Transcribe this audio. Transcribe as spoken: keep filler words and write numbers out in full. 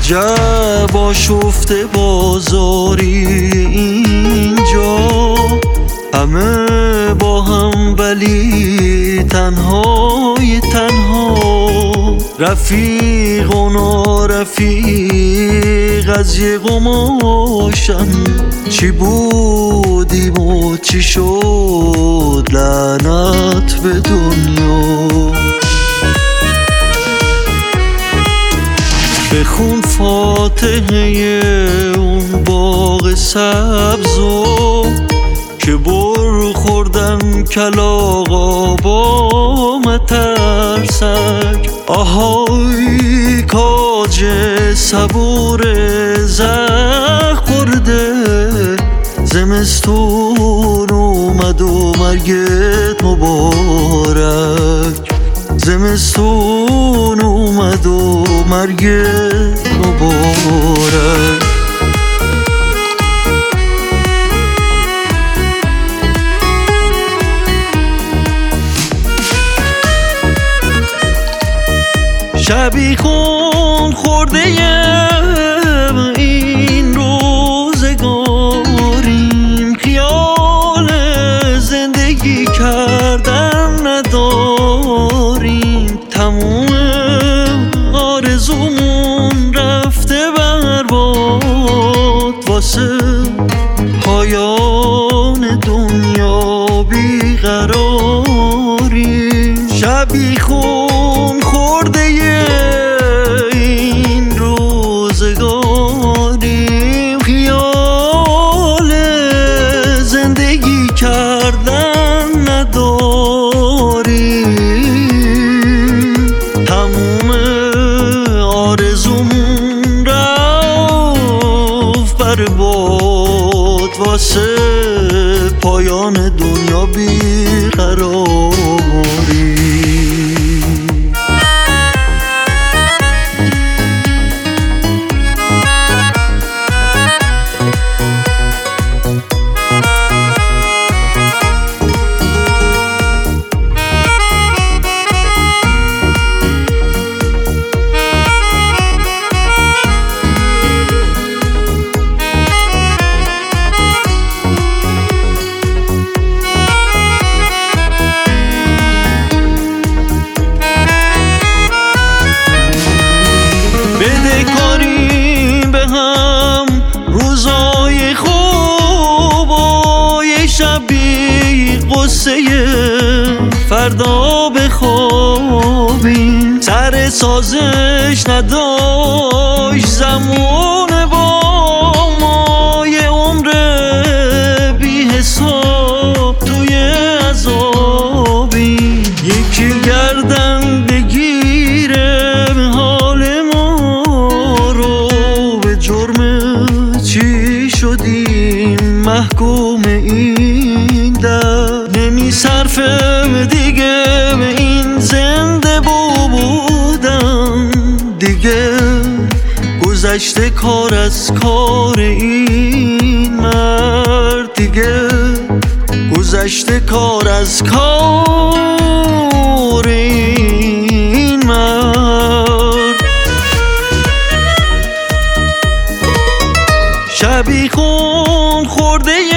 عجب آشفته بازاری اینجا، همه با هم ولی تنهای تنها، رفیق و نارفیق از یه قماشن. چی بودیم و چی شد، لعنت به دنیا. بخون فاتحه اون باغ سبزو که بر خوردن کلاغا با مترسک. آهای کاج صبور زخ خورده، زمستون اومد و مرگت مبارک. زمستون اومد و مرگت مبارک. شبیخون خورده این روزگاریم، خیال زندگی کردن نداریم. تموم آرزومون رفته برباد، واسه پایان دنیا بیقراریم. شبیخون خورده این روزگاریم، خیال زندگی کردن نداریم. تموم آرزومون رفت برباد، واسه پایان دنیا بیقراریم. بدهکاریم به هم روزای خوب و یه شبی قصه فردا بخوابیم. سر سازش نداشت زمان با ما، یه عمر بی حساب توی عذابیم. یکی گردن بگیره شدیم محکوم این در. نمی صرفم دیگه به این زنده بودم، دیگه گذشته کار از کار این مرد، دیگه گذشته کار از کار این مرد. شبیخون خورده